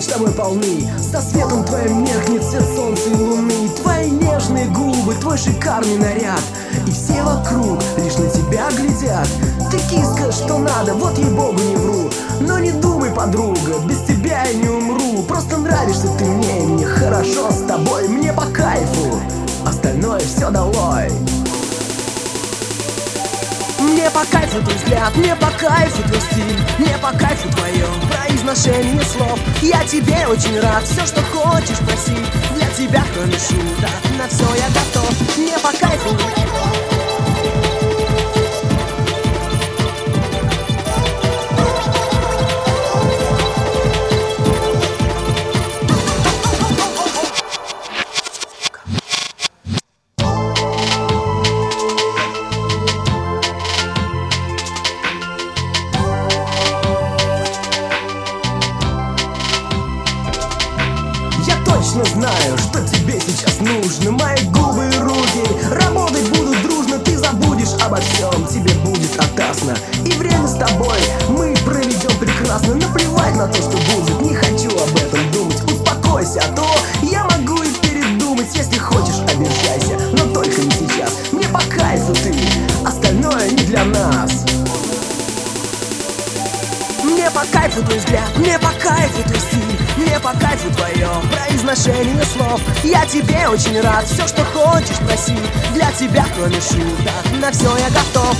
ночь тобой полны. Со светом твоим меркнет свет солнца и луны. Твои нежные губы, твой шикарный наряд, и все вокруг лишь на тебя глядят. Ты киска, что надо, вот ей-богу не вру. Но не думай, подруга, без тебя я не умру. Просто нравишься ты мне, и мне хорошо с тобой. Мне по кайфу, остальное все долой. Мне по кайфу твой взгляд, мне по кайфу твой стиль, мне по кайфу твое произношение слов. Я тебе очень рад, все, что хочешь, проси. Для тебя, кроме шуток, на все я готов. Мне по кайфу. Точно знаю, что тебе сейчас нужно. Мои губы и руки работать будут дружно. Ты забудешь обо всем, тебе будет опасно. И время с тобой мы проведем прекрасно. Наплевать на то, что будет, не хочу об этом думать. Успокойся, а то я могу и передумать. Если хочешь, обижайся, но только не сейчас. Мне по кайфу ты, остальное не для нас. Мне по кайфу твой взгляд, мне по кайфу твой стиль, мне по кайфу твое произношение слов. Я тебе очень рад, все, что хочешь, проси. Для тебя, кроме шуток, на все я готов.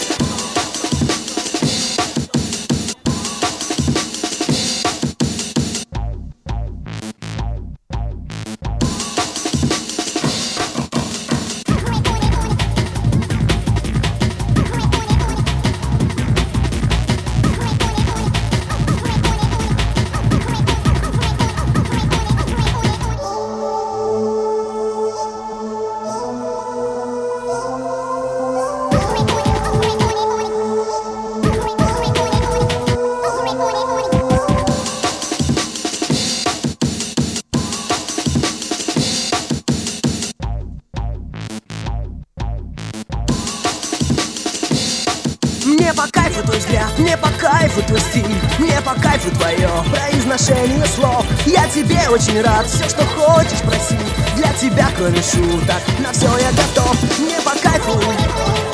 Мне по кайфу твой взгляд, мне по кайфу твой стиль, мне по кайфу твое произношение слов. Я тебе очень рад, все, что хочешь, проси. Для тебя, кроме шуток, на все я готов. Мне по кайфу.